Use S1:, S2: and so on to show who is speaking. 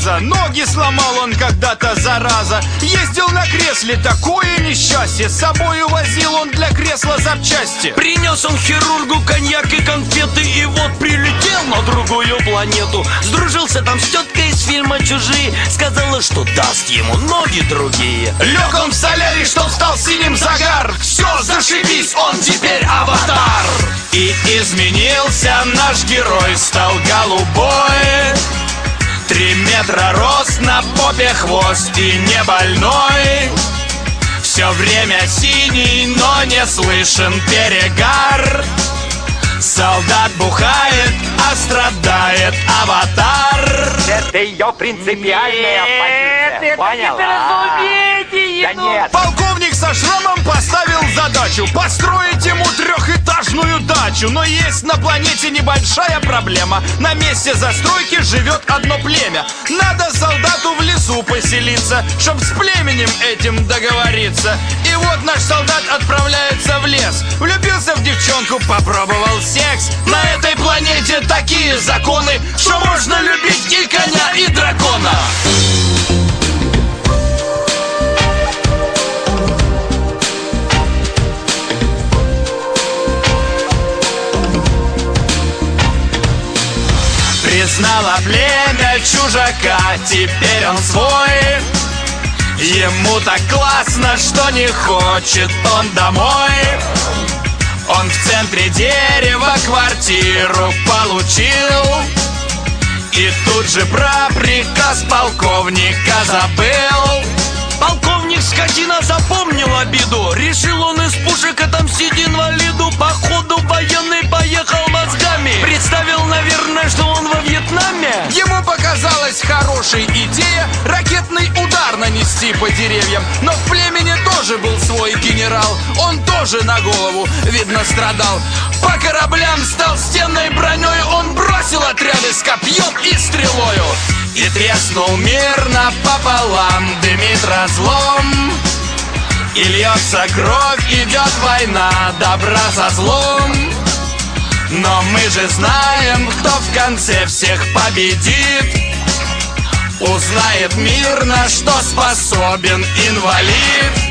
S1: газа. Ноги сломал он когда-то, зараза. Ездил на кресле, такое несчастье. С собой увозил он для кресла запчасти.
S2: Принес он хирургу коньяк и конфеты, и вот прилетел на другую планету. Сдружился там с теткой из фильма «Чужие», сказала, что даст ему ноги другие.
S1: Лег он в солярий, чтоб стал синим загар. Все, зашибись, он теперь аватар. И изменился наш герой, стал голубой. 3 метра рост, на попе хвост и не больной. Все время синий, но не слышен перегар. Солдат бухает, а страдает аватар.
S3: Это ее принципиальная позиция. Поняла? Да нет.
S1: Полковник со шрамом поставил задачу построить ему 3-этажную дачу. Но есть на планете небольшая проблема. На месте застройки живет одно племя. Надо солдату в лесу поселиться, чтоб с племенем этим договориться. И вот наш солдат отправляется в лес. Влюбился в девчонку, попробовал секс. На этой планете такие законы, что можно любить и коня, и дракона. Признало племя чужака, теперь он свой. Ему так классно, что не хочет он домой. Он в центре дерева квартиру получил. И тут же про приказ полковника забыл.
S2: Полковник скотина запомнил обиду. Решил он из пушек отомстить инвалиду. Походу военный поехал мозгами. Представил, наверное, что он во Вьетнаме.
S1: Ему показалась хорошей идея ракетный удар нанести по деревьям. Но в племени тоже был свой генерал. Он тоже на голову, видно, страдал. По кораблям стал стенной броней. Он бросил отряды с копьем и стрелою. И треснул мир напополам, дымит разлом. И льется кровь, идет война добра со злом. Но мы же знаем, кто в конце всех победит. Узнает мир, на что способен инвалид.